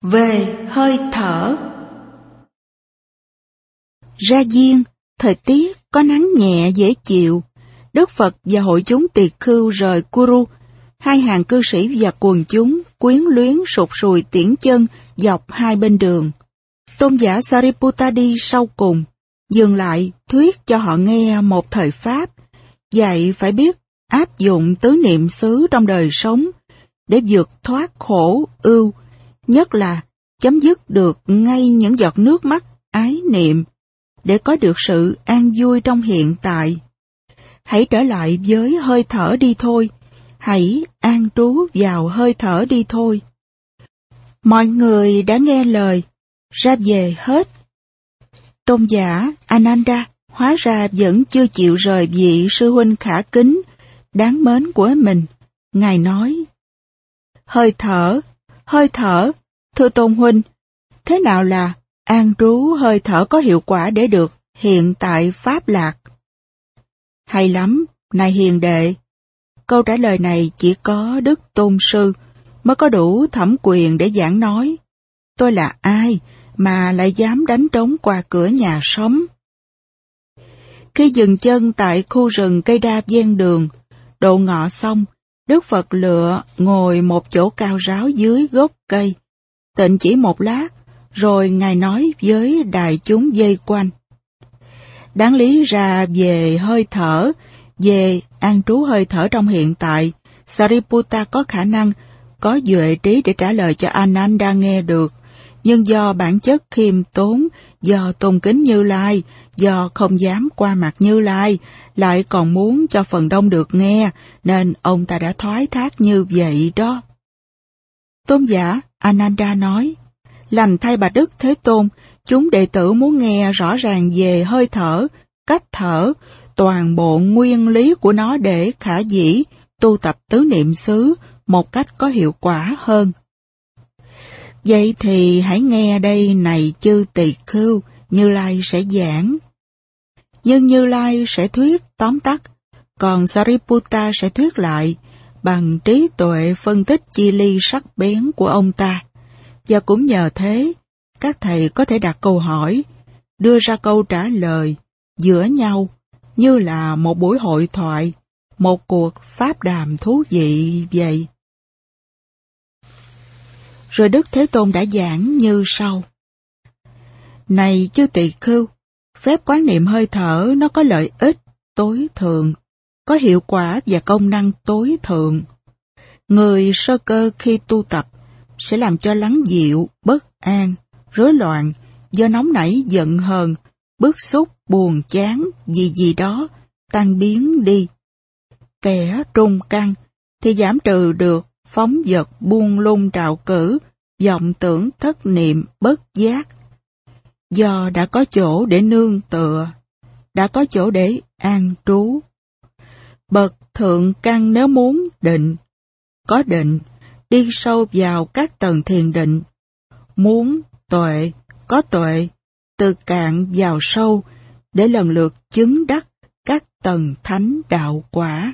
Về hơi thở. Ra Diên, thời tiết có nắng nhẹ dễ chịu. Đức Phật và hội chúng tỳ khưu rời Kuru. Hai hàng cư sĩ và quần chúng quyến luyến sụt sùi tiễn chân dọc hai bên đường. Tôn giả Sariputta đi sau cùng, dừng lại thuyết cho họ nghe một thời pháp, dạy phải biết áp dụng tứ niệm xứ trong đời sống để vượt thoát khổ ưu, nhất là chấm dứt được ngay những giọt nước mắt ái niệm để có được sự an vui trong hiện tại. Hãy trở lại với hơi thở đi thôi, hãy an trú vào hơi thở đi thôi. Mọi người đã nghe lời, ra về hết. Tôn giả Ananda hóa ra vẫn chưa chịu rời vị sư huynh khả kính, đáng mến của mình. Ngài nói, hơi thở, thưa Tôn huynh, thế nào là an trú hơi thở có hiệu quả để được hiện tại pháp lạc? Hay lắm, này hiền đệ. Câu trả lời này chỉ có Đức Tôn Sư mới có đủ thẩm quyền để giảng nói. Tôi là ai mà lại dám đánh trống qua cửa nhà sống? Khi dừng chân tại khu rừng cây đa ven đường, độ ngọ xong, Đức Phật lựa ngồi một chỗ cao ráo dưới gốc cây, tịnh chỉ một lát, rồi Ngài nói với đại chúng vây quanh. Đáng lý ra về hơi thở, về an trú hơi thở trong hiện tại, Sariputta có khả năng, có duệ trí để trả lời cho Ananda nghe được, nhưng do bản chất khiêm tốn, do tôn kính Như Lai, do không dám qua mặt Như Lai, lại còn muốn cho phần đông được nghe, nên ông ta đã thoái thác như vậy đó. Tôn giả Ananda nói, lành thay bà Đức Thế Tôn, chúng đệ tử muốn nghe rõ ràng về hơi thở, cách thở, toàn bộ nguyên lý của nó để khả dĩ tu tập tứ niệm xứ một cách có hiệu quả hơn. Vậy thì hãy nghe đây này chư tỳ khưu, Như Lai sẽ giảng. Nhưng Như Lai sẽ thuyết tóm tắt, còn Sariputta sẽ thuyết lại bằng trí tuệ phân tích chi ly sắc bén của ông ta. Và cũng nhờ thế, các thầy có thể đặt câu hỏi, đưa ra câu trả lời giữa nhau như là một buổi hội thoại, một cuộc pháp đàm thú vị vậy. Rồi Đức Thế Tôn đã giảng như sau. Này chư tỳ khưu, phép quán niệm hơi thở nó có lợi ích tối thượng, có hiệu quả và công năng tối thượng. Người sơ cơ khi tu tập sẽ làm cho lắng dịu, bất an, rối loạn, do nóng nảy giận hờn, bức xúc, buồn chán, gì đó, tan biến đi. Kẻ trung căn thì giảm trừ được phóng dật buông lung trạo cử, vọng tưởng thất niệm bất giác. Do đã có chỗ để nương tựa, đã có chỗ để an trú. Bậc thượng căn nếu muốn định, có định, đi sâu vào các tầng thiền định. Muốn tuệ, có tuệ, từ cạn vào sâu, để lần lượt chứng đắc các tầng thánh đạo quả.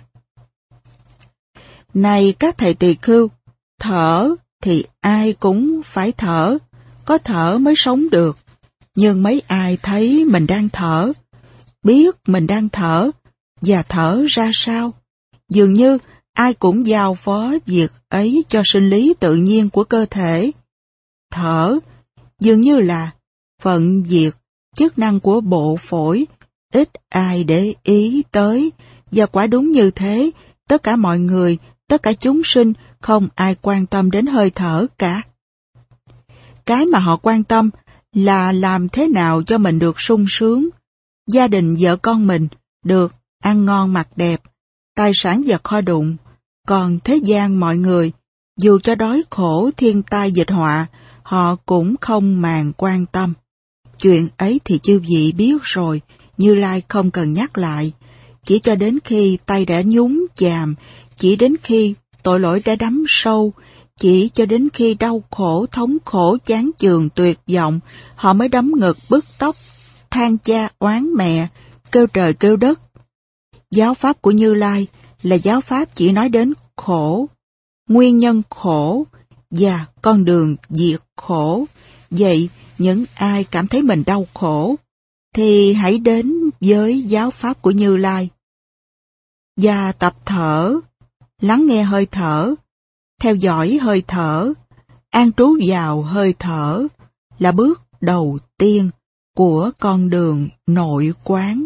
Này các thầy tỳ khưu, thở thì ai cũng phải thở, có thở mới sống được. Nhưng mấy ai thấy mình đang thở, biết mình đang thở, và thở ra sao? Dường như ai cũng giao phó việc ấy cho sinh lý tự nhiên của cơ thể. Thở, dường như là phận việc, chức năng của bộ phổi, ít ai để ý tới, và quả đúng như thế, tất cả mọi người, tất cả chúng sinh, không ai quan tâm đến hơi thở cả. Cái mà họ quan tâm là làm thế nào cho mình được sung sướng, gia đình vợ con mình được ăn ngon mặc đẹp, tài sản vật kho đụng, còn thế gian mọi người, dù cho đói khổ thiên tai dịch họa, họ cũng không màng quan tâm. Chuyện ấy thì chư vị biết rồi, Như Lai không cần nhắc lại. Chỉ cho đến khi tay đã nhúng chàm, chỉ đến khi tội lỗi đã đắm sâu, chỉ cho đến khi đau khổ, thống khổ, chán chường, tuyệt vọng, họ mới đấm ngực bứt tóc, than cha oán mẹ, kêu trời kêu đất. Giáo pháp của Như Lai là giáo pháp chỉ nói đến khổ, nguyên nhân khổ, và con đường diệt khổ. Vậy, những ai cảm thấy mình đau khổ, thì hãy đến với giáo pháp của Như Lai. Và tập thở, lắng nghe hơi thở, theo dõi hơi thở, an trú vào hơi thở là bước đầu tiên của con đường nội quán.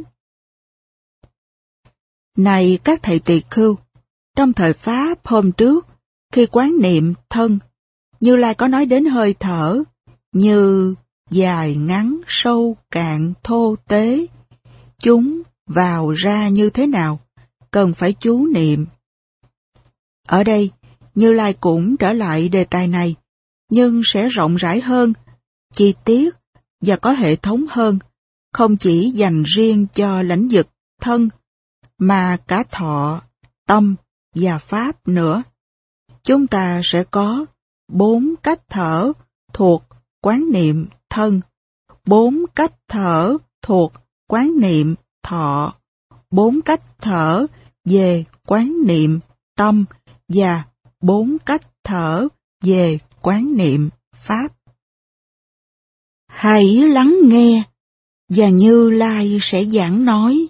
Này các thầy tỳ khưu, trong thời Pháp hôm trước, khi quán niệm thân, Như Lai có nói đến hơi thở như dài ngắn, sâu cạn, thô tế. Chúng vào ra như thế nào, cần phải chú niệm. Ở đây, Như Lai cũng trở lại đề tài này, nhưng sẽ rộng rãi hơn, chi tiết và có hệ thống hơn, không chỉ dành riêng cho lãnh vực thân, mà cả thọ, tâm và pháp nữa. Chúng ta sẽ có 4 cách thở thuộc quán niệm thân, 4 cách thở thuộc quán niệm thọ, 4 cách thở về quán niệm tâm và 4 cách thở về quán niệm pháp. Hãy lắng nghe và Như Lai sẽ giảng nói.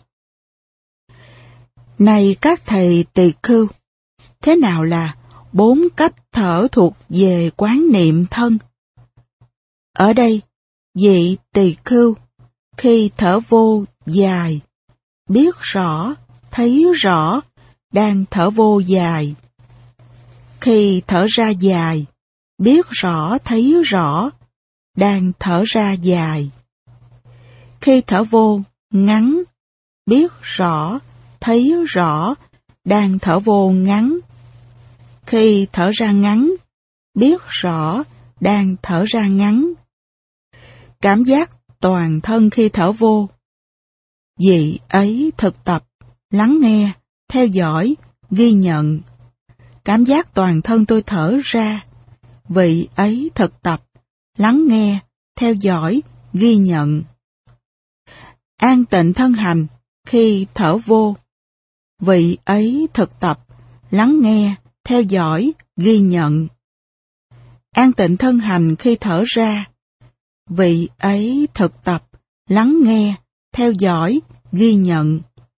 Này các thầy tỳ khưu, thế nào là 4 cách thở thuộc về quán niệm thân? Ở đây, vị tỳ khưu, khi thở vô dài, biết rõ, thấy rõ, đang thở vô dài. Khi thở ra dài, biết rõ, thấy rõ, đang thở ra dài. Khi thở vô ngắn, biết rõ, thấy rõ, đang thở vô ngắn. Khi thở ra ngắn, biết rõ, đang thở ra ngắn. Cảm giác toàn thân khi thở vô. Vị ấy thực tập, lắng nghe, theo dõi, ghi nhận. Cảm giác toàn thân tôi thở ra. Vị ấy thực tập, lắng nghe, theo dõi, ghi nhận. An tịnh thân hành khi thở vô. Vị ấy thực tập, lắng nghe, theo dõi, ghi nhận. An tịnh thân hành khi thở ra. Vị ấy thực tập, lắng nghe, theo dõi, ghi nhận.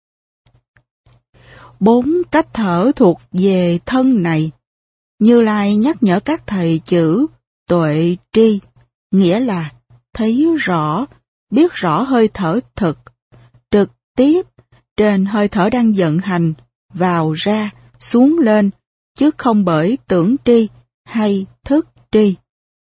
4 cách thở thuộc về thân này, Như Lai nhắc nhở các thầy chữ tuệ tri, nghĩa là thấy rõ, biết rõ hơi thở thực, trực tiếp trên hơi thở đang vận hành, vào ra, xuống lên, chứ không bởi tưởng tri hay thức tri.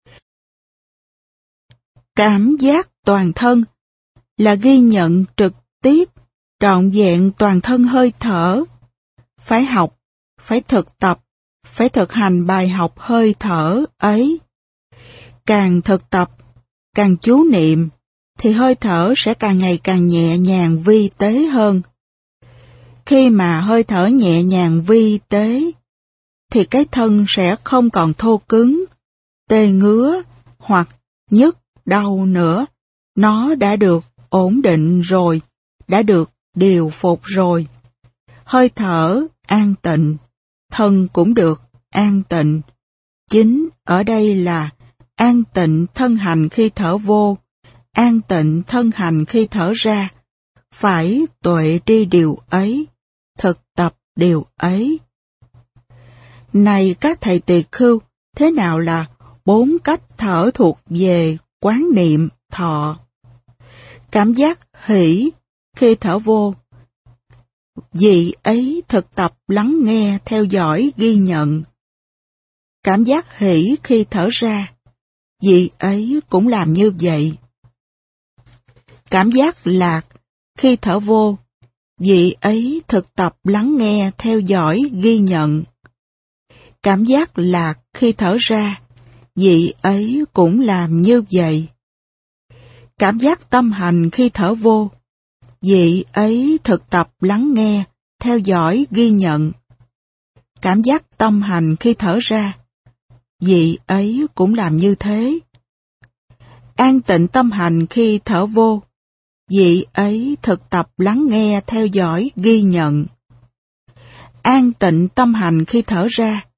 Cảm giác toàn thân là ghi nhận trực tiếp, trọn vẹn toàn thân hơi thở. Phải học, phải thực tập, phải thực hành bài học hơi thở ấy. Càng thực tập, càng chú niệm, thì hơi thở sẽ càng ngày càng nhẹ nhàng vi tế hơn. Khi mà hơi thở nhẹ nhàng vi tế, thì cái thân sẽ không còn thô cứng, tê ngứa hoặc nhức đau nữa. Nó đã được ổn định rồi, đã được điều phục rồi. Hơi thở an tịnh, thân cũng được an tịnh. Chính ở đây là an tịnh thân hành khi thở vô, an tịnh thân hành khi thở ra. Phải tuệ tri điều ấy, thực tập điều ấy. Này các thầy tỳ khưu, thế nào là 4 cách thở thuộc về quán niệm thọ? Cảm giác hỷ khi thở vô. Vị ấy thực tập lắng nghe, theo dõi, ghi nhận. Cảm giác hỷ khi thở ra. Vị ấy cũng làm như vậy. Cảm giác lạc khi thở vô. Vị ấy thực tập lắng nghe, theo dõi, ghi nhận. Cảm giác lạc khi thở ra. Vị ấy cũng làm như vậy. Cảm giác tâm hành khi thở vô. Vị ấy thực tập lắng nghe, theo dõi, ghi nhận. Cảm giác tâm hành khi thở ra. Vị ấy cũng làm như thế. An tịnh tâm hành khi thở vô. Vị ấy thực tập lắng nghe, theo dõi, ghi nhận. An tịnh tâm hành khi thở ra.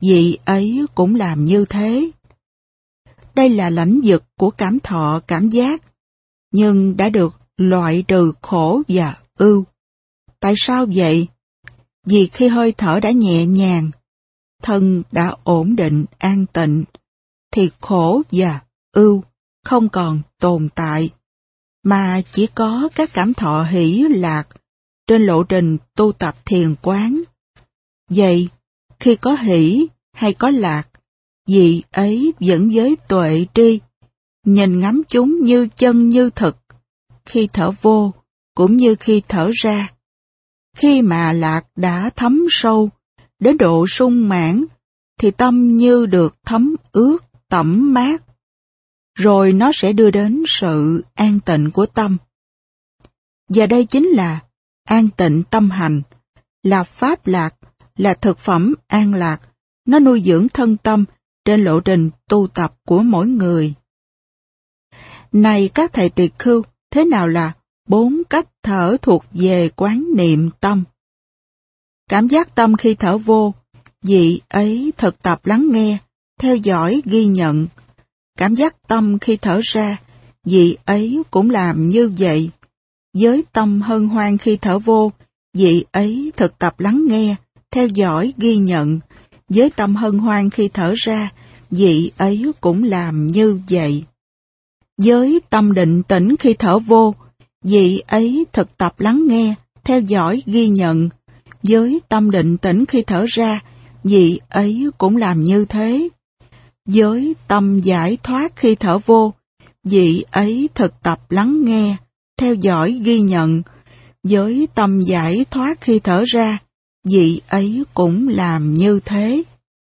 vị ấy cũng làm như thế. Đây là lãnh vực của cảm thọ cảm giác, nhưng đã được loại trừ khổ và ưu. Tại sao vậy? Vì khi hơi thở đã nhẹ nhàng, thân đã ổn định an tịnh, thì khổ và ưu không còn tồn tại, mà chỉ có các cảm thọ hỷ lạc trên lộ trình tu tập thiền quán. Vậy, khi có hỷ hay có lạc, vị ấy vẫn với tuệ tri, nhìn ngắm chúng như chân như thực, khi thở vô cũng như khi thở ra. Khi mà lạc đã thấm sâu đến độ sung mãn, thì tâm như được thấm ướt tẩm mát, rồi nó sẽ đưa đến sự an tịnh của tâm. Và đây chính là an tịnh tâm hành, là pháp lạc, là thực phẩm an lạc, nó nuôi dưỡng thân tâm trên lộ trình tu tập của mỗi người. Này các thầy tỳ khưu, thế nào là 4 cách thở thuộc về quán niệm tâm? Cảm giác tâm khi thở vô, vị ấy thực tập lắng nghe, theo dõi, ghi nhận. Cảm giác tâm khi thở ra, vị ấy cũng làm như vậy. Với tâm hân hoan khi thở vô, vị ấy thực tập lắng nghe, theo dõi, ghi nhận. Với tâm hân hoan khi thở ra, vị ấy cũng làm như vậy. Với tâm định tĩnh khi thở vô, vị ấy thực tập lắng nghe, theo dõi, ghi nhận. Với tâm định tĩnh khi thở ra, vị ấy cũng làm như thế. Với tâm giải thoát khi thở vô, vị ấy thực tập lắng nghe, theo dõi, ghi nhận. Với tâm giải thoát khi thở ra, vị ấy cũng làm như thế.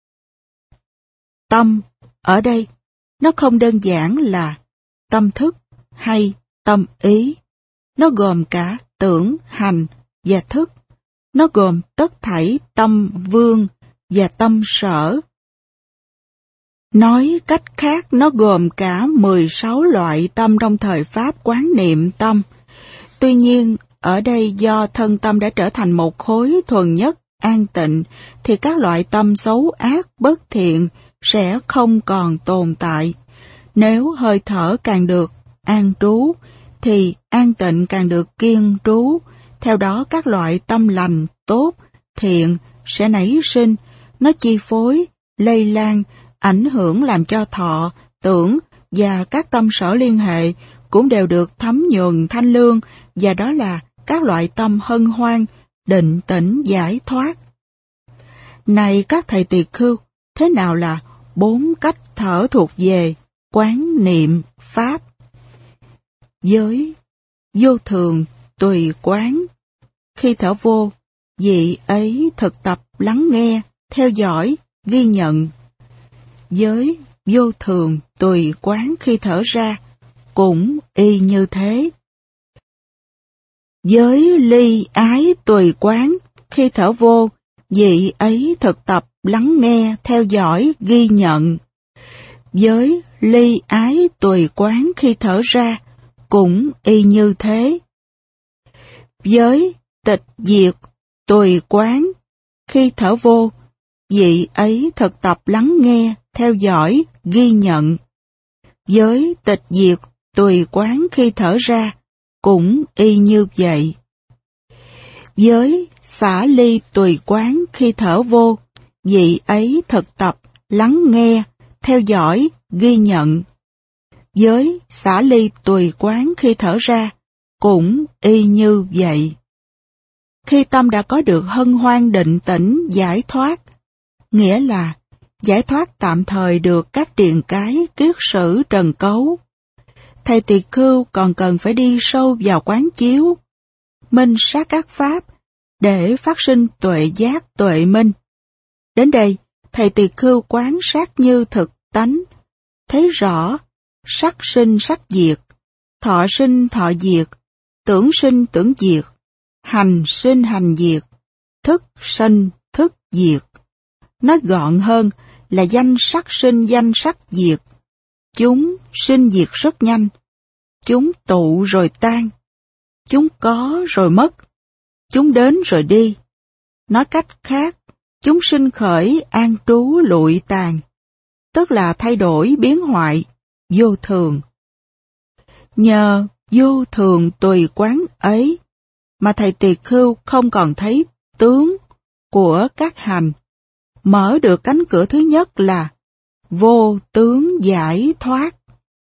Tâm, ở đây, nó không đơn giản là tâm thức hay tâm ý. Nó gồm cả tưởng, hành và thức. Nó gồm tất thảy tâm vương và tâm sở. Nói cách khác, nó gồm cả 16 loại tâm trong thời Pháp quán niệm tâm. Tuy nhiên, ở đây do thân tâm đã trở thành một khối thuần nhất, an tịnh, thì các loại tâm xấu ác, bất thiện sẽ không còn tồn tại. Nếu hơi thở càng được an trú, thì an tịnh càng được kiên trú. Theo đó các loại tâm lành, tốt, thiện sẽ nảy sinh, nó chi phối, lây lan, ảnh hưởng làm cho thọ, tưởng và các tâm sở liên hệ cũng đều được thấm nhuần thanh lương, và đó là các loại tâm hân hoan, định tĩnh, giải thoát. Này các thầy tỳ khưu, thế nào là 4 cách thở thuộc về quán niệm Pháp? Với vô thường tùy quán, khi thở vô, vị ấy thực tập lắng nghe, theo dõi, ghi nhận. Với vô thường tùy quán khi thở ra, cũng y như thế. Với ly ái tùy quán, khi thở vô, vị ấy thực tập lắng nghe, theo dõi, ghi nhận. Với ly ái tùy quán khi thở ra, cũng y như thế. Với tịch diệt tùy quán, khi thở vô, vị ấy thực tập lắng nghe, theo dõi, ghi nhận. Với tịch diệt tùy quán khi thở ra, cũng y như vậy. Với xả ly tùy quán khi thở vô, vị ấy thực tập lắng nghe, theo dõi, ghi nhận. Với xả ly tùy quán khi thở ra, cũng y như vậy. Khi tâm đã có được hân hoan định tĩnh giải thoát, nghĩa là giải thoát tạm thời được các triền cái kiết sử trần cấu, thầy tỳ khưu còn cần phải đi sâu vào quán chiếu, minh sát các pháp, để phát sinh tuệ giác tuệ minh. Đến đây, thầy tỳ khưu quán sát như thực tánh, thấy rõ sắc sinh sắc diệt, thọ sinh thọ diệt, tưởng sinh tưởng diệt, hành sinh hành diệt, thức sinh thức diệt. Nói gọn hơn là danh sắc sinh danh sắc diệt. Chúng sinh diệt rất nhanh. Chúng tụ rồi tan. Chúng có rồi mất. Chúng đến rồi đi. Nói cách khác, chúng sinh khởi an trú lụi tàn, tức là thay đổi biến hoại, vô thường. Nhờ vô thường tùy quán ấy, mà thầy Tỳ Khưu không còn thấy tướng của các hành, mở được cánh cửa thứ nhất là vô tướng giải thoát.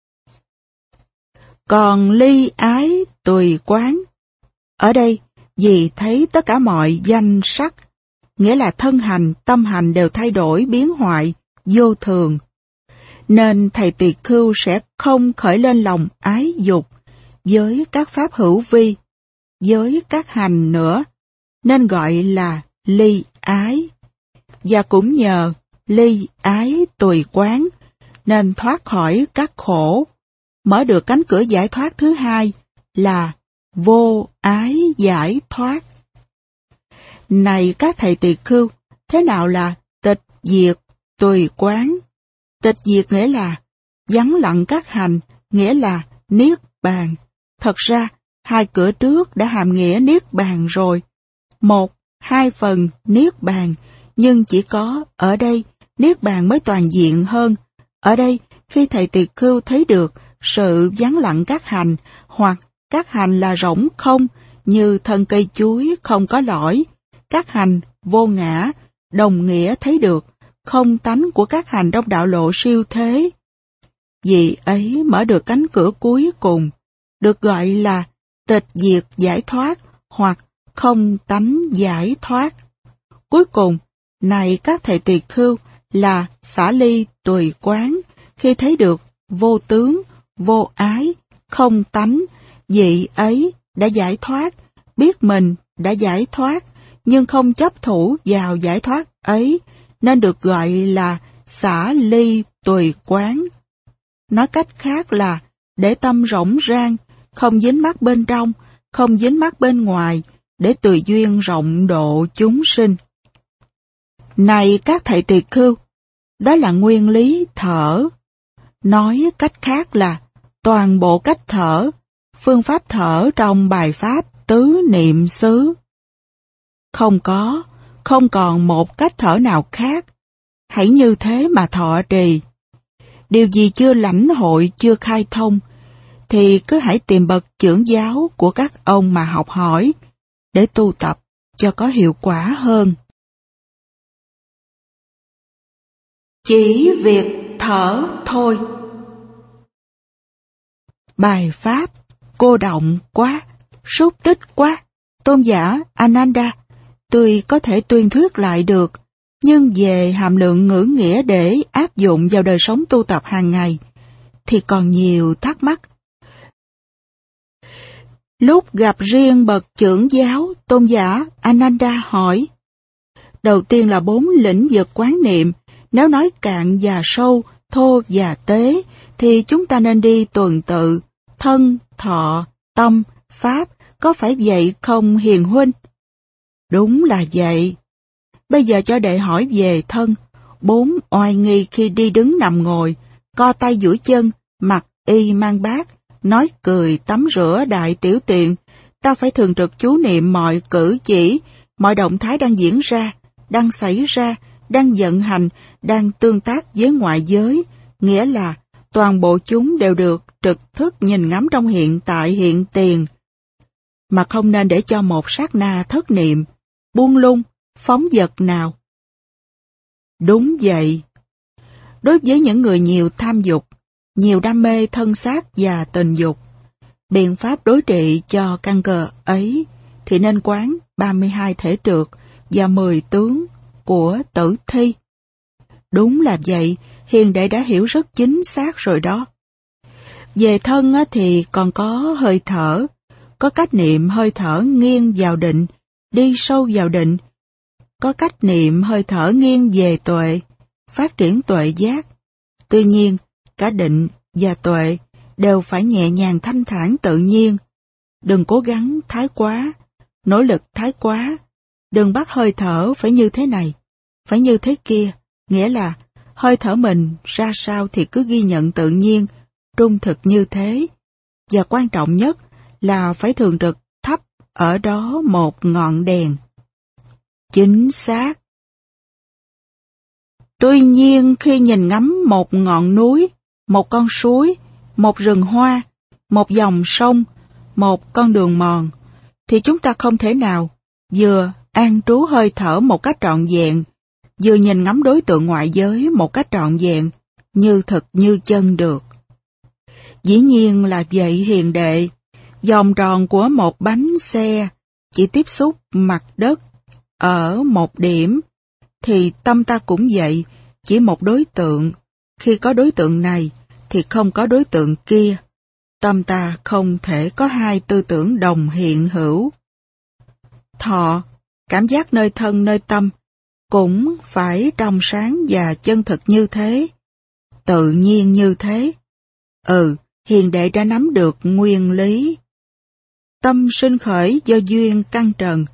Còn ly ái tùy quán, ở đây vì thấy tất cả mọi danh sắc, nghĩa là thân hành, tâm hành đều thay đổi biến hoại, vô thường, nên thầy Tỳ Khưu sẽ không khởi lên lòng ái dục với các pháp hữu vi, với các hành nữa, nên gọi là ly ái. Và cũng nhờ ly ái tùy quán, nên thoát khỏi các khổ, mở được cánh cửa giải thoát thứ hai là vô ái giải thoát. Này các thầy Tỳ Khưu, thế nào là tịch diệt tùy quán? Tịch diệt nghĩa là vắng lặng các hành, nghĩa là niết bàn. Thật ra, hai cửa trước đã hàm nghĩa niết bàn rồi. 1-2 phần niết bàn, nhưng chỉ có ở đây niết bàn mới toàn diện hơn. Ở đây, khi thầy Tỳ Khưu thấy được sự vắng lặng các hành, hoặc các hành là rỗng không, như thân cây chuối không có lõi, các hành vô ngã, đồng nghĩa thấy được không tánh của các hành trong đạo lộ siêu thế. Vì ấy mở được cánh cửa cuối cùng, được gọi là tịch diệt giải thoát hoặc không tánh giải thoát. Cuối cùng, này các thầy Tỳ Khưu, là xả ly tùy quán, khi thấy được vô tướng, vô ái, không tánh, vị ấy đã giải thoát, biết mình đã giải thoát, nhưng không chấp thủ vào giải thoát ấy, nên được gọi là xả ly tùy quán. Nói cách khác là để tâm rỗng rang, không dính mắc bên trong, không dính mắc bên ngoài, để tùy duyên rộng độ chúng sinh. Này các thầy Tỳ Khưu, đó là nguyên lý thở. Nói cách khác là toàn bộ cách thở, phương pháp thở trong bài pháp tứ niệm xứ. Không còn một cách thở nào khác. Hãy như thế mà thọ trì. Điều gì chưa lãnh hội, chưa khai thông, thì cứ hãy tìm bậc chưởng giáo của các ông mà học hỏi, để tu tập cho có hiệu quả hơn. Chỉ việc thở thôi. Bài pháp cô động quá, xúc tích quá. Tôn giả Ananda tuy có thể tuyên thuyết lại được, nhưng về hàm lượng ngữ nghĩa để áp dụng vào đời sống tu tập hàng ngày thì còn nhiều thắc mắc. Lúc gặp riêng bậc chưởng giáo, tôn giả Ananda hỏi: đầu tiên là 4 lĩnh vực quán niệm. Nếu nói cạn và sâu, thô và tế, thì chúng ta nên đi tuần tự, thân, thọ, tâm, pháp, có phải vậy không hiền huynh? Đúng là vậy. Bây giờ cho đệ hỏi về thân. 4 oai nghi khi đi đứng nằm ngồi, co tay duỗi chân, mặc y mang bát, nói cười tắm rửa đại tiểu tiện. Ta phải thường trực chú niệm mọi cử chỉ, mọi động thái đang diễn ra, đang xảy ra, đang vận hành, đang tương tác với ngoại giới, nghĩa là toàn bộ chúng đều được trực thức nhìn ngắm trong hiện tại hiện tiền, mà không nên để cho một sát na thất niệm, buông lung, phóng dật nào. Đúng vậy. Đối với những người nhiều tham dục, nhiều đam mê thân xác và tình dục, biện pháp đối trị cho căn cơ ấy thì nên quán 32 thể trược và 10 tướng của Tử Thi. Đúng là vậy, hiền đệ đã hiểu rất chính xác rồi đó. Về thân thì còn có hơi thở, có cách niệm hơi thở nghiêng vào định, đi sâu vào định, có cách niệm hơi thở nghiêng về tuệ, phát triển tuệ giác. Tuy nhiên, cả định và tuệ đều phải nhẹ nhàng thanh thản tự nhiên. Đừng cố gắng thái quá, nỗ lực thái quá. Đừng bắt hơi thở phải như thế này, phải như thế kia. Nghĩa là hơi thở mình ra sao thì cứ ghi nhận tự nhiên, trung thực như thế. Và quan trọng nhất là phải thường trực thắp ở đó một ngọn đèn. Chính xác. Tuy nhiên khi nhìn ngắm một ngọn núi, một con suối, một rừng hoa, một dòng sông, một con đường mòn, thì chúng ta không thể nào vừa an trú hơi thở một cách trọn vẹn, vừa nhìn ngắm đối tượng ngoại giới một cách trọn vẹn, như thực như chân được. Dĩ nhiên là vậy hiền đệ, vòng tròn của một bánh xe chỉ tiếp xúc mặt đất ở một điểm, thì tâm ta cũng vậy, chỉ một đối tượng. Khi có đối tượng này thì không có đối tượng kia. Tâm ta không thể có hai tư tưởng đồng hiện hữu. Thọ, cảm giác nơi thân nơi tâm, cũng phải trong sáng và chân thực như thế, tự nhiên như thế. Hiền đệ đã nắm được nguyên lý. Tâm sinh khởi do duyên căn trần.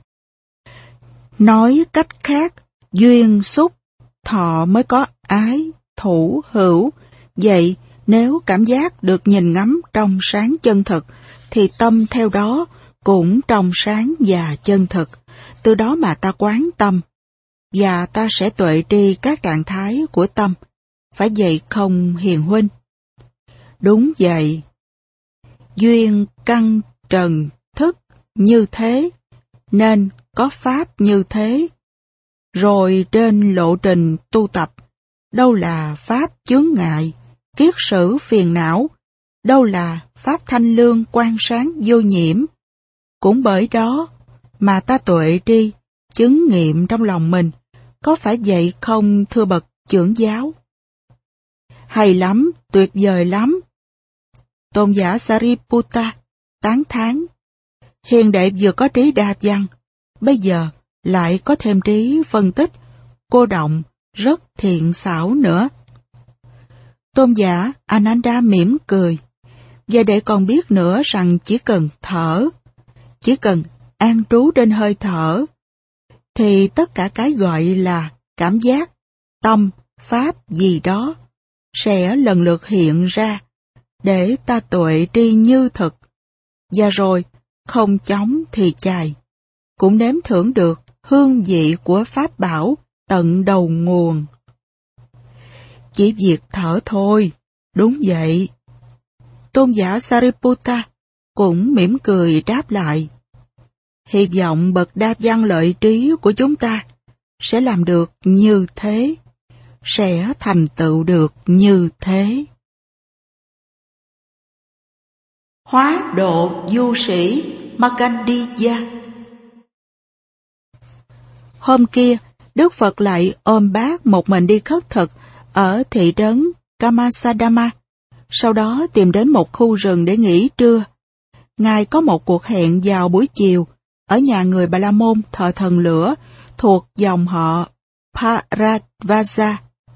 Nói cách khác, duyên xúc, thọ mới có ái, thủ, hữu. Vậy, nếu cảm giác được nhìn ngắm trong sáng chân thực, thì tâm theo đó cũng trong sáng và chân thực. Từ đó mà ta quán tâm, và ta sẽ tuệ tri các trạng thái của tâm. Phải vậy không hiền huynh? Đúng vậy. Duyên căn trần thức như thế, nên có pháp như thế. Rồi trên lộ trình tu tập, đâu là pháp chướng ngại, kiết sử phiền não, đâu là pháp thanh lương quang sáng vô nhiễm. Cũng bởi đó mà ta tuệ tri, chứng nghiệm trong lòng mình. Có phải vậy không thưa bậc trưởng giáo? Hay lắm, tuyệt vời lắm. Tôn giả Sariputta tán thán. Hiền đệ vừa có trí đa văn, bây giờ lại có thêm trí phân tích, cô động, rất thiện xảo nữa. Tôn giả Ananda mỉm cười. Và để còn biết nữa rằng chỉ cần thở, chỉ cần an trú trên hơi thở, thì tất cả cái gọi là cảm giác, tâm, pháp gì đó sẽ lần lượt hiện ra để ta tuệ tri như thực. Và rồi, không chóng thì chài, cũng nếm thưởng được hương vị của pháp bảo tận đầu nguồn. Chỉ việc thở thôi, đúng vậy. Tôn giả Sariputta cũng mỉm cười đáp lại. Hy vọng bậc đa văn lợi trí của chúng ta sẽ làm được như thế, sẽ thành tựu được như thế. Hóa độ du sĩ Magandiya. Hôm kia, Đức Phật lại ôm bác một mình đi khất thực ở thị trấn Kamasadama, sau đó tìm đến một khu rừng để nghỉ trưa. Ngài có một cuộc hẹn vào buổi chiều ở nhà người Bà La Môn thờ thần lửa thuộc dòng họ Bharadvaja.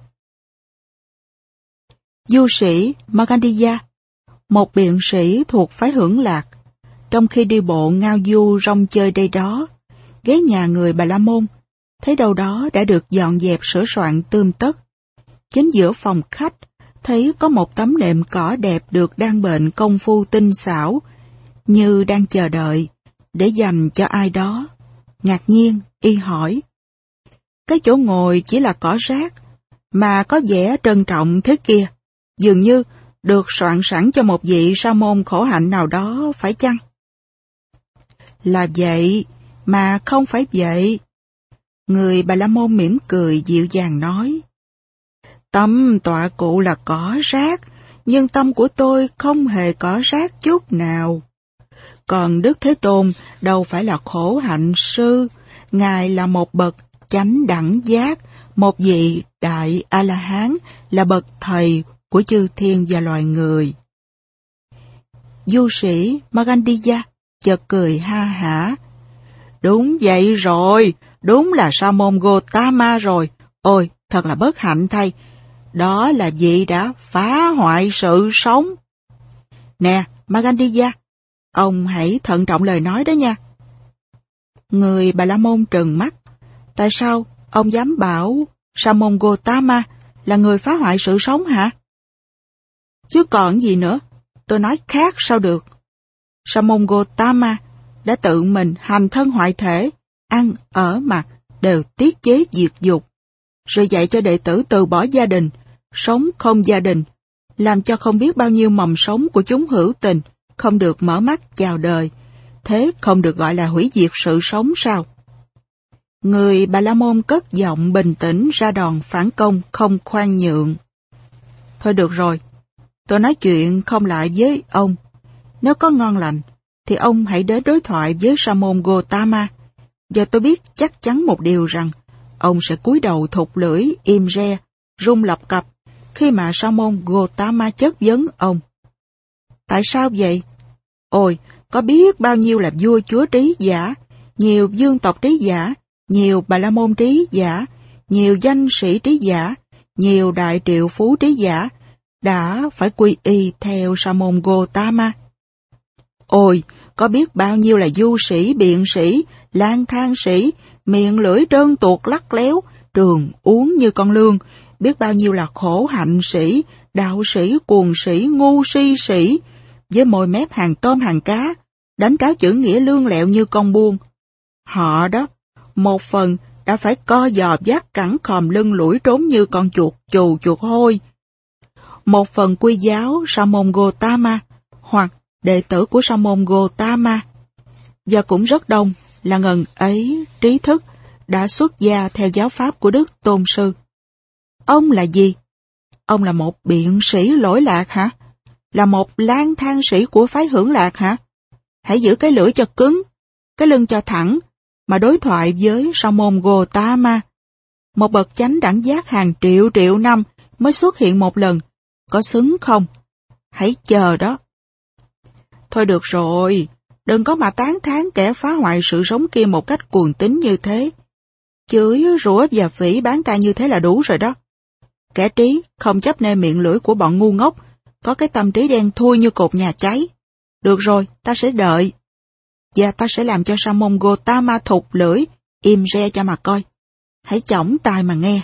Du sĩ Magandiya, một biện sĩ thuộc phái Hưởng Lạc, trong khi đi bộ ngao du rong chơi đây đó, ghé nhà người Bà La Môn, thấy đâu đó đã được dọn dẹp sửa soạn tươm tất. Chính giữa phòng khách, thấy có một tấm nệm cỏ đẹp được đan bệnh công phu tinh xảo, như đang chờ đợi để dành cho ai đó. Ngạc nhiên, y hỏi. Cái chỗ ngồi chỉ là cỏ rác, mà có vẻ trân trọng thế kia, dường như được soạn sẵn cho một vị sa môn khổ hạnh nào đó, phải chăng? Là vậy, mà không phải vậy. Người Bà La Môn mỉm cười dịu dàng nói. Tâm tọa cụ là cỏ rác, nhưng tâm của tôi không hề cỏ rác chút nào. Còn Đức Thế Tôn đâu phải là khổ hạnh sư, Ngài là một bậc chánh đẳng giác, một vị đại A-la-hán, là bậc thầy của chư thiên và loài người. Du sĩ Magandiya chợt cười ha hả. Đúng vậy rồi, đúng là sa môn Gotama rồi. Ôi, thật là bất hạnh thay. Đó là vị đã phá hoại sự sống. Nè, Magandiya, ông hãy thận trọng lời nói đó nha. Người Bà La Môn trừng mắt. Tại sao ông dám bảo sa môn Gotama là người phá hoại sự sống hả? Chứ còn gì nữa, tôi nói khác sao được. Sa môn Gotama đã tự mình hành thân hoại thể, ăn, ở, mặc đều tiết chế diệt dục. rồi dạy cho đệ tử từ bỏ gia đình, sống không gia đình, làm cho không biết bao nhiêu mầm sống của chúng hữu tình, không được mở mắt chào đời. Thế không được gọi là hủy diệt sự sống sao? Người Bà La Môn cất giọng bình tĩnh ra đòn phản công không khoan nhượng. Thôi được rồi, tôi nói chuyện không lại với ông. Nếu có ngon lành, thì ông hãy đến đối thoại với Sa môn Gotama. Giờ tôi biết chắc chắn một điều rằng, ông sẽ cúi đầu thụt lưỡi, im re, rung lập cập, khi mà Sa môn Gotama chất vấn ông. Tại sao vậy? Ôi, có biết bao nhiêu là vua chúa trí giả, nhiều vương tộc trí giả, nhiều Bà La Môn trí giả, nhiều danh sĩ trí giả, nhiều đại triệu phú trí giả, đã phải quy y theo Sa môn Gotama. Ôi, có biết bao nhiêu là du sĩ, biện sĩ, lang thang sĩ, miệng lưỡi trơn tuột lắc léo, trường uống như con lương, biết bao nhiêu là khổ hạnh sĩ, đạo sĩ, cuồng sĩ, ngu si sĩ, với môi mép hàng tôm hàng cá, đánh tráo chữ nghĩa lương lẹo như con buôn. Họ đó, một phần đã phải co giò vác cẳng khòm lưng lủi trốn như con chuột chù chuột hôi. Một phần quy giáo Sa môn Gotama, hoặc đệ tử của Sa môn Gotama, và cũng rất đông là ngần ấy trí thức đã xuất gia theo giáo pháp của Đức Tôn Sư. Ông là gì? Ông là một biện sĩ lỗi lạc hả? Là một lang thang sĩ của phái Hưởng Lạc hả? Hãy giữ cái lưỡi cho cứng, cái lưng cho thẳng, mà đối thoại với Sa môn Gotama. Một bậc chánh đẳng giác hàng triệu triệu năm mới xuất hiện một lần, có xứng không? Hãy chờ đó. Thôi được rồi, đừng có mà tán thán kẻ phá hoại sự sống kia một cách cuồng tín như thế. Chửi rủa và phỉ báng ta như thế là đủ rồi đó. Kẻ trí không chấp nê miệng lưỡi của bọn ngu ngốc, có cái tâm trí đen thui như cột nhà cháy. Được rồi, ta sẽ đợi. Và ta sẽ làm cho Sa môn Gotama thụt lưỡi, im re cho mà coi. Hãy chổng tai mà nghe.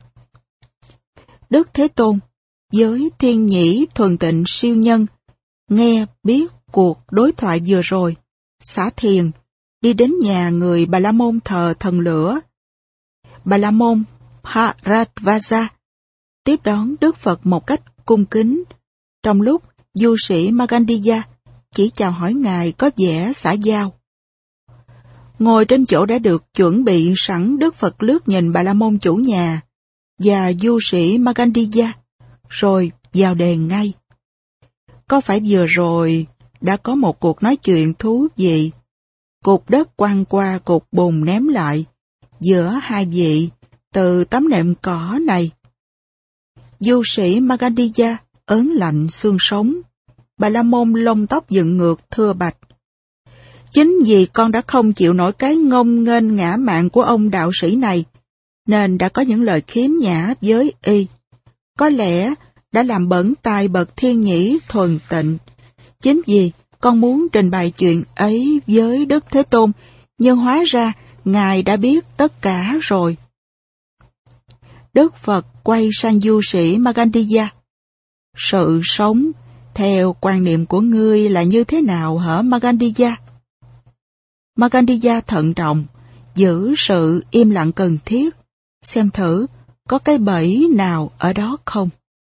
Đức Thế Tôn, với thiên nhĩ thuần tịnh siêu nhân, nghe biết cuộc đối thoại vừa rồi, xả thiền, đi đến nhà người Bà La Môn thờ thần lửa. Bà La Môn Bharadvaja tiếp đón Đức Phật một cách cung kính, trong lúc du sĩ Magandiya chỉ chào hỏi Ngài có vẻ xã giao. Ngồi trên chỗ đã được chuẩn bị sẵn, Đức Phật lướt nhìn Bà La Môn chủ nhà và du sĩ Magandiya, rồi vào đề ngay. Có phải vừa rồi đã có một cuộc nói chuyện thú vị, cục đất quăng qua cục bùn ném lại, giữa hai vị từ tấm nệm cỏ này? Du sĩ Magandiya ớn lạnh xương sống. Bà La Môn lông tóc dựng ngược thưa bạch. Chính vì con đã không chịu nổi cái ngông nghênh ngã mạn của ông đạo sĩ này, nên đã có những lời khiếm nhã với y. Có lẽ đã làm bẩn tai bậc thiên nhĩ thuần tịnh. Chính vì con muốn trình bày chuyện ấy với Đức Thế Tôn, nhưng hóa ra Ngài đã biết tất cả rồi. Đức Phật quay sang du sĩ Magandiya. Sự sống theo quan niệm của ngươi là như thế nào hả Magandiya? Magandiya thận trọng, giữ sự im lặng cần thiết, xem thử có cái bẫy nào ở đó không.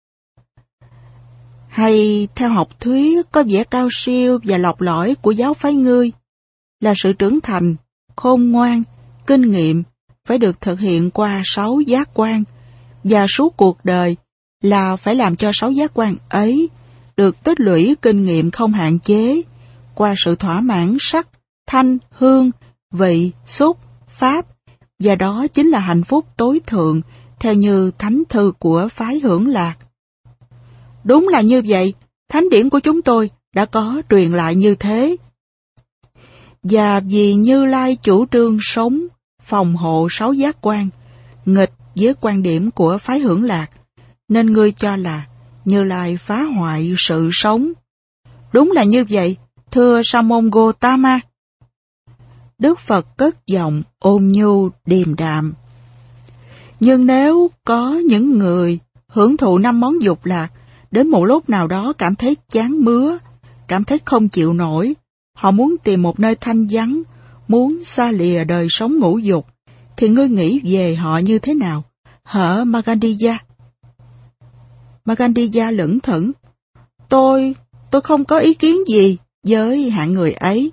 Hay theo học thuyết có vẻ cao siêu và lọc lõi của giáo phái ngươi, là sự trưởng thành, khôn ngoan, kinh nghiệm phải được thực hiện qua 6 giác quan, và suốt cuộc đời là phải làm cho 6 giác quan ấy được tích lũy kinh nghiệm không hạn chế qua sự thỏa mãn sắc, thanh, hương, vị, xúc, pháp, và đó chính là hạnh phúc tối thượng theo như thánh thư của phái Hưởng Lạc. Đúng là như vậy, thánh điển của chúng tôi đã có truyền lại như thế. Và vì Như Lai chủ trương sống, phòng hộ 6 giác quan, nghịch với quan điểm của phái Hưởng Lạc, nên ngươi cho là Như Lai phá hoại sự sống. Đúng là như vậy, thưa Sa môn Gotama. Đức Phật cất giọng ôn nhu điềm đạm. Nhưng nếu có những người hưởng thụ 5 món dục lạc, đến một lúc nào đó cảm thấy chán mứa, cảm thấy không chịu nổi, họ muốn tìm một nơi thanh vắng, muốn xa lìa đời sống ngũ dục, thì ngươi nghĩ về họ như thế nào? hở Magandiya? Magandiya lững thững. Tôi không có ý kiến gì với hạng người ấy.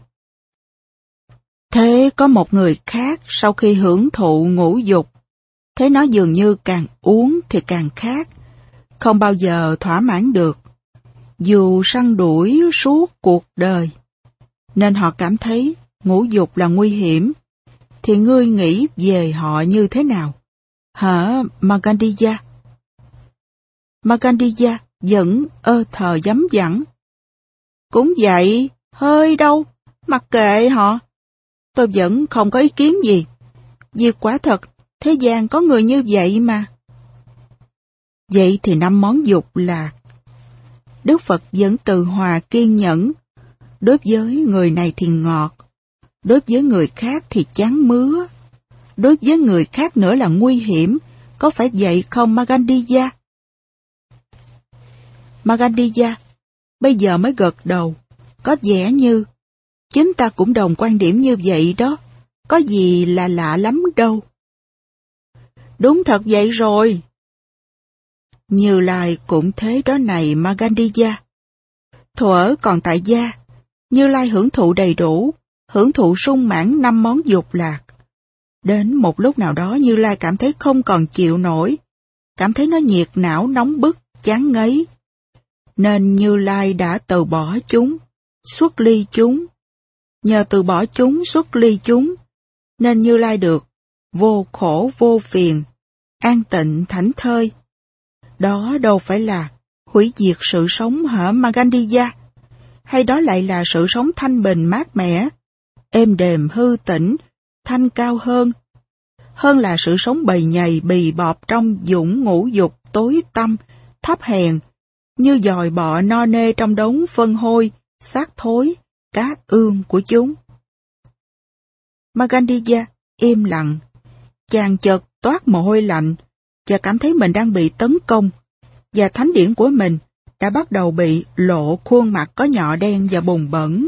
Thế có một người khác sau khi hưởng thụ ngũ dục, thế nó dường như càng uống thì càng khát, không bao giờ thỏa mãn được, dù săn đuổi suốt cuộc đời, nên họ cảm thấy ngũ dục là nguy hiểm. Thì ngươi nghĩ về họ như thế nào, hả Magandiya? Magandiya vẫn thờ dấm dẳng. Cũng vậy, hơi đâu, mặc kệ họ. Tôi vẫn không có ý kiến gì, vì quả thật thế gian có người như vậy mà. Vậy thì 5 món dục lạc. Đức Phật vẫn từ hòa kiên nhẫn. Đối với người này thì ngọt, đối với người khác thì chán mứa, đối với người khác nữa là nguy hiểm. Có phải vậy không Magandiya? Magandiya bây giờ mới gật đầu, có vẻ như chính ta cũng đồng quan điểm như vậy đó, có gì là lạ lắm đâu. Đúng thật vậy rồi. Như Lai cũng thế đó này Magandiya. Thuở còn tại gia, Như Lai hưởng thụ đầy đủ, hưởng thụ sung mãn 5 món dục lạc. Đến một lúc nào đó Như Lai cảm thấy không còn chịu nổi, cảm thấy nó nhiệt não nóng bức, chán ngấy. Nên Như Lai đã từ bỏ chúng, xuất ly chúng. Nhờ từ bỏ chúng, xuất ly chúng, nên Như Lai được vô khổ vô phiền, an tịnh thảnh thơi. Đó đâu phải là hủy diệt sự sống hả Magandiya? Hay đó lại là sự sống thanh bình mát mẻ, êm đềm hư tĩnh, thanh cao hơn là sự sống bầy nhầy bì bọp trong dũng ngũ dục tối tăm, thấp hèn, như dòi bọ no nê trong đống phân hôi, xác thối, cá ương của chúng. Magandiya im lặng, chàng chợt toát mồ hôi lạnh và cảm thấy mình đang bị tấn công, và thánh điển của mình đã bắt đầu bị lộ khuôn mặt có nhọ đen và bùn bẩn.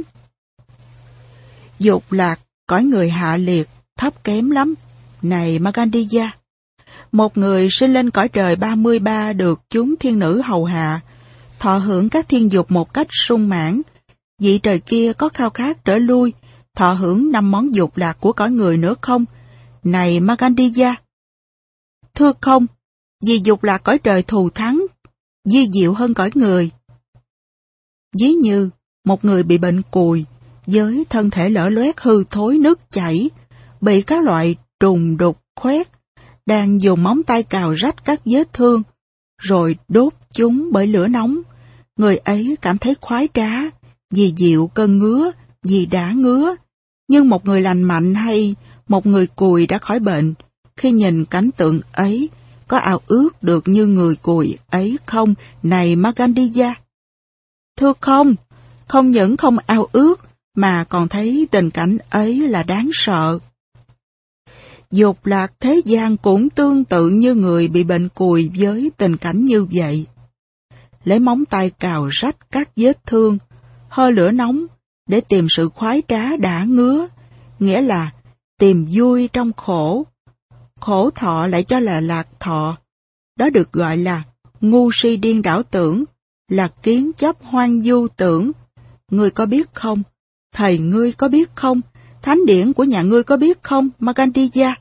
Dục lạc cõi người hạ liệt, thấp kém lắm, này Magandiya. Một người sinh lên cõi trời 33 được chúng thiên nữ hầu hạ, thọ hưởng các thiên dục một cách sung mãn. Vị trời kia có khao khát trở lui, thọ hưởng 5 món dục lạc của cõi người nữa không, này Magandiya? Thưa không, vì dục lạc cõi trời thù thắng, vi diệu hơn cõi người. Ví như một người bị bệnh cùi, với thân thể lở loét hư thối nước chảy, bị các loại trùng đục khoét, đang dùng móng tay cào rách các vết thương, rồi đốt chúng bởi lửa nóng. Người ấy cảm thấy khoái trá, vì dịu cơn ngứa, vì đã ngứa. Nhưng một người lành mạnh hay một người cùi đã khỏi bệnh, khi nhìn cảnh tượng ấy, có ao ước được như người cùi ấy không, này Magandiya? Thưa không, không những không ao ước, mà còn thấy tình cảnh ấy là đáng sợ. Dục lạc thế gian cũng tương tự như người bị bệnh cùi với tình cảnh như vậy. Lấy móng tay cào rách các vết thương, hơi lửa nóng, để tìm sự khoái trá đã ngứa, nghĩa là tìm vui trong khổ. Khổ thọ lại cho là lạc thọ. Đó được gọi là ngu si điên đảo tưởng, là kiến chấp hoang du tưởng. Ngươi có biết không? Thầy ngươi có biết không? Thánh điển của nhà ngươi có biết không, Magandiya?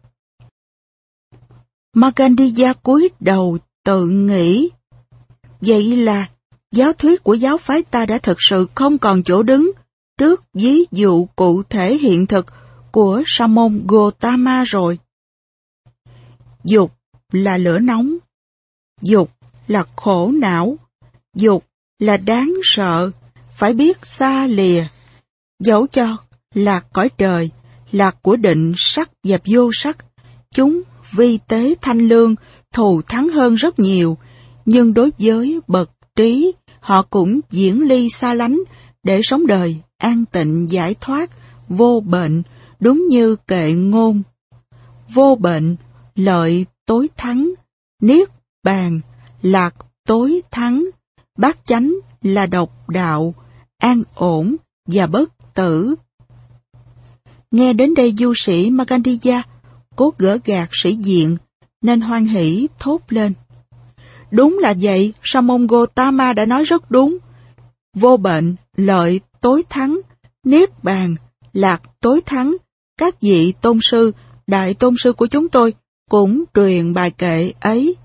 Magandiya cúi đầu tự nghĩ. Vậy là giáo thuyết của giáo phái ta đã thực sự không còn chỗ đứng trước ví dụ cụ thể hiện thực của Sa môn Gotama rồi. Dục là lửa nóng, dục là khổ não, dục là đáng sợ, phải biết xa lìa. Dẫu cho lạc cõi trời, lạc của định sắc và vô sắc, chúng vi tế thanh lương, thù thắng hơn rất nhiều, nhưng đối với bậc trí, họ cũng diễn ly xa lánh để sống đời an tịnh giải thoát, vô bệnh, đúng như kệ ngôn. Vô bệnh, lợi tối thắng, niết bàn, lạc tối thắng, bát chánh là độc đạo, an ổn và bất tử. Nghe đến đây du sĩ Magandiya cố gỡ gạt sĩ diện, nên hoan hỉ thốt lên. Đúng là vậy, Sa môn Gotama đã nói rất đúng. Vô bệnh, lợi, tối thắng, niết bàn, lạc, tối thắng. Các vị tôn sư, đại tôn sư của chúng tôi cũng truyền bài kệ ấy.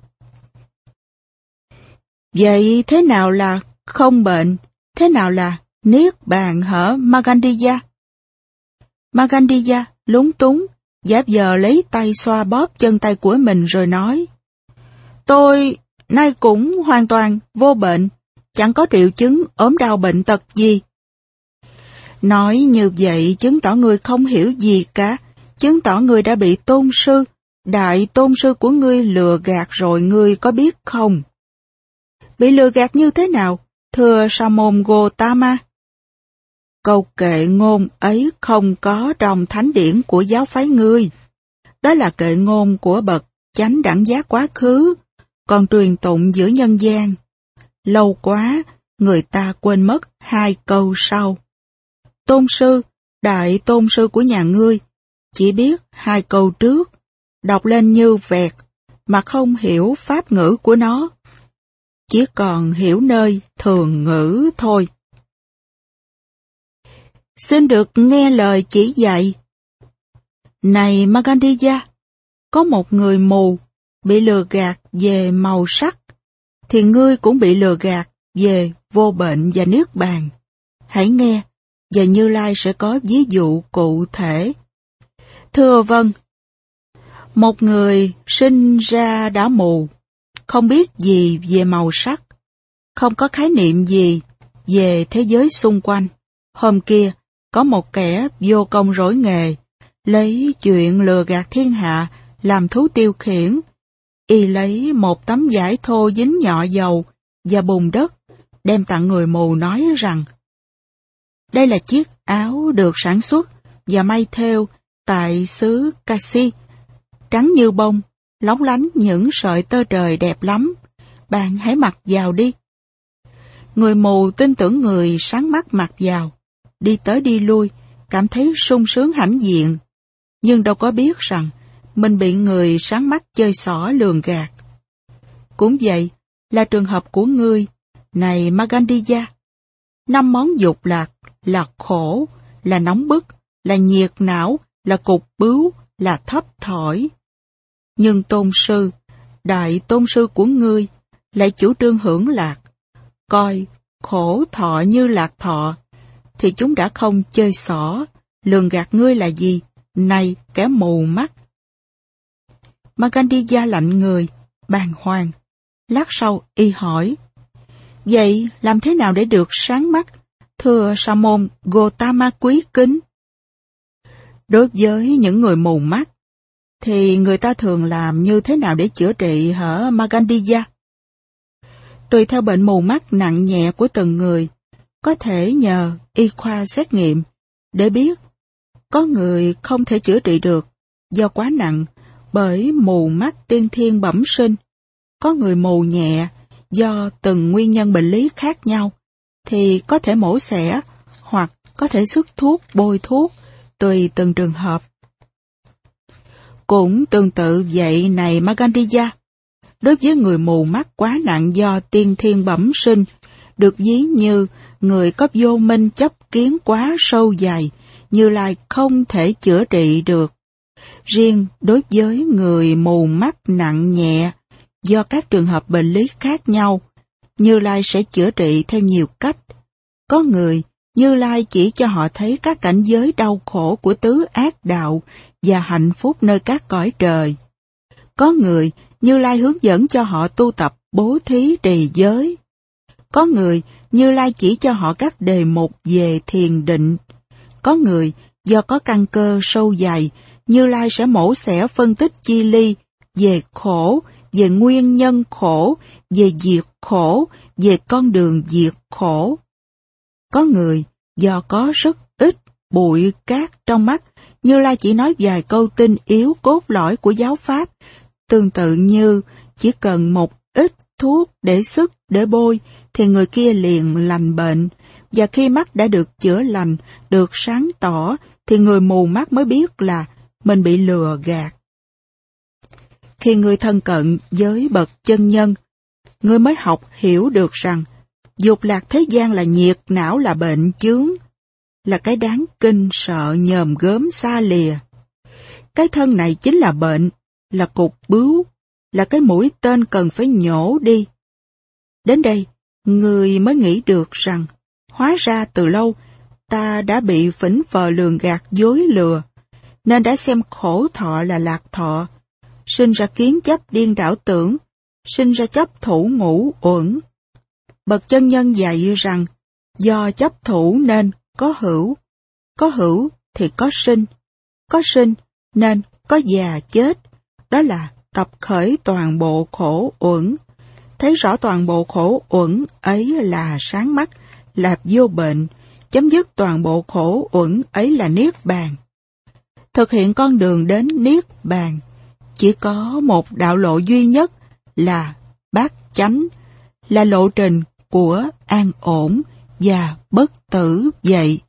Vậy thế nào là không bệnh? Thế nào là niết bàn hả Magandiya? Magandiya lúng túng, giả vờ lấy tay xoa bóp chân tay của mình rồi nói. Tôi nay cũng hoàn toàn vô bệnh, chẳng có triệu chứng ốm đau bệnh tật gì. Nói như vậy chứng tỏ người không hiểu gì cả, chứng tỏ người đã bị tôn sư, đại tôn sư của ngươi lừa gạt rồi, ngươi có biết không? Bị lừa gạt như thế nào, thưa Sa môn Gotama? Câu kệ ngôn ấy không có trong thánh điển của giáo phái ngươi. Đó là kệ ngôn của bậc chánh đẳng giác quá khứ, còn truyền tụng giữa nhân gian. Lâu quá, người ta quên mất 2 câu sau. Tôn sư, đại tôn sư của nhà ngươi, chỉ biết 2 câu trước, đọc lên như vẹt, mà không hiểu pháp ngữ của nó. Chỉ còn hiểu nơi thường ngữ thôi. Xin được nghe lời chỉ dạy. Này Magandiya, có một người mù bị lừa gạt về màu sắc, thì ngươi cũng bị lừa gạt về vô bệnh và niết bàn. Hãy nghe, và Như Lai sẽ có ví dụ cụ thể. Thưa vâng, một người sinh ra đã mù, không biết gì về màu sắc, không có khái niệm gì về thế giới xung quanh. Hôm kia, có một kẻ vô công rỗi nghề, lấy chuyện lừa gạt thiên hạ làm thú tiêu khiển. Y lấy một tấm vải thô dính nhọ dầu và bùn đất, đem tặng người mù nói rằng, đây là chiếc áo được sản xuất và may thêu tại xứ Kashi, trắng như bông, lóng lánh những sợi tơ trời đẹp lắm. Bạn hãy mặc vào đi. Người mù tin tưởng người sáng mắt mặc vào, đi tới đi lui, cảm thấy sung sướng hãnh diện, nhưng đâu có biết rằng mình bị người sáng mắt chơi xỏ lường gạt. Cũng vậy là trường hợp của ngươi, này Magandiya. 5 món dục lạc là khổ, là nóng bức, là nhiệt não, là cục bứu, là thấp thỏi. Nhưng tôn sư, đại tôn sư của ngươi, lại chủ trương hưởng lạc, coi khổ thọ như lạc thọ, thì chúng đã không chơi xỏ, lường gạt ngươi là gì, này kẻ mù mắt. Magandiya lạnh người, bàng hoàng. Lát sau y hỏi, vậy làm thế nào để được sáng mắt, thưa Sa môn Gotama quý kính? Đối với những người mù mắt, thì người ta thường làm như thế nào để chữa trị hả Magandiya? Tùy theo bệnh mù mắt nặng nhẹ của từng người, có thể nhờ y khoa xét nghiệm để biết. Có người không thể chữa trị được do quá nặng bởi mù mắt tiên thiên bẩm sinh. Có người mù nhẹ do từng nguyên nhân bệnh lý khác nhau thì có thể mổ xẻ hoặc có thể xuất thuốc bôi thuốc tùy từng trường hợp. Cũng tương tự vậy này Magandiya. Đối với người mù mắt quá nặng do tiên thiên bẩm sinh, được ví như người có vô minh chấp kiến quá sâu dày, Như Lai không thể chữa trị được. Riêng đối với người mù mắt nặng nhẹ, do các trường hợp bệnh lý khác nhau, Như Lai sẽ chữa trị theo nhiều cách. Có người, Như Lai chỉ cho họ thấy các cảnh giới đau khổ của tứ ác đạo và hạnh phúc nơi các cõi trời. Có người, Như Lai hướng dẫn cho họ tu tập bố thí trì giới. Có người, Như Lai chỉ cho họ các đề mục về thiền định. Có người, do có căn cơ sâu dày, Như Lai sẽ mổ xẻ phân tích chi ly về khổ, về nguyên nhân khổ, về diệt khổ, về con đường diệt khổ. Có người, do có rất ít bụi cát trong mắt, Như Lai chỉ nói vài câu tinh yếu cốt lõi của giáo pháp, tương tự như chỉ cần một ít thuốc để sức, để bôi, thì người kia liền lành bệnh, và khi mắt đã được chữa lành, được sáng tỏ, thì người mù mắt mới biết là mình bị lừa gạt. Khi người thân cận với bậc chân nhân, người mới học hiểu được rằng dục lạc thế gian là nhiệt não, là bệnh chướng, là cái đáng kinh sợ nhòm gớm xa lìa. Cái thân này chính là bệnh, là cục bướu, là cái mũi tên cần phải nhổ đi. Đến đây, người mới nghĩ được rằng, hóa ra từ lâu ta đã bị phỉnh phờ lường gạt dối lừa, nên đã xem khổ thọ là lạc thọ, sinh ra kiến chấp điên đảo tưởng, sinh ra chấp thủ ngũ uẩn. Bậc chân nhân dạy rằng, do chấp thủ nên có hữu thì có sinh nên có già chết, đó là tập khởi toàn bộ khổ uẩn. Thấy rõ toàn bộ khổ uẩn ấy là sáng mắt, là vô bệnh, chấm dứt toàn bộ khổ uẩn ấy là niết bàn. Thực hiện con đường đến niết bàn, chỉ có một đạo lộ duy nhất là bát chánh, là lộ trình của an ổn và bất tử vậy.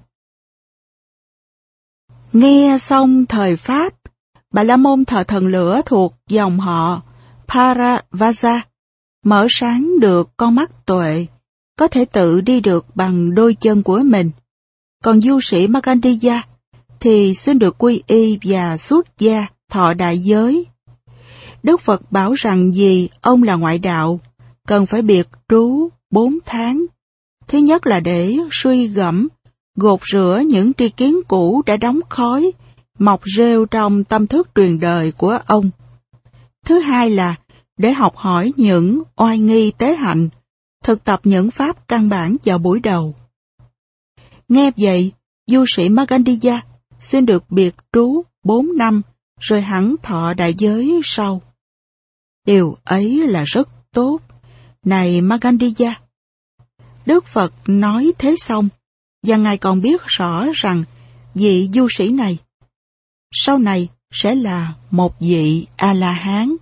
Nghe xong thời Pháp, Bà La Môn thờ thần lửa thuộc dòng họ Paravaja, mở sáng được con mắt tuệ, có thể tự đi được bằng đôi chân của mình. Còn du sĩ Magandiya thì xin được quy y và xuất gia thọ đại giới. Đức Phật bảo rằng vì ông là ngoại đạo, cần phải biệt trú 4 tháng. Thứ nhất là để suy gẫm, gột rửa những tri kiến cũ đã đóng khói, mọc rêu trong tâm thức truyền đời của ông. Thứ hai là để học hỏi những oai nghi tế hạnh, thực tập những pháp căn bản vào buổi đầu. Nghe vậy, du sĩ Magandiya xin được biệt trú 4 năm, rồi hẳn thọ đại giới sau. Điều ấy là rất tốt. Này Magandiya, Đức Phật nói thế xong, và Ngài còn biết rõ rằng vị du sĩ này sau này sẽ là một vị A-la-hán.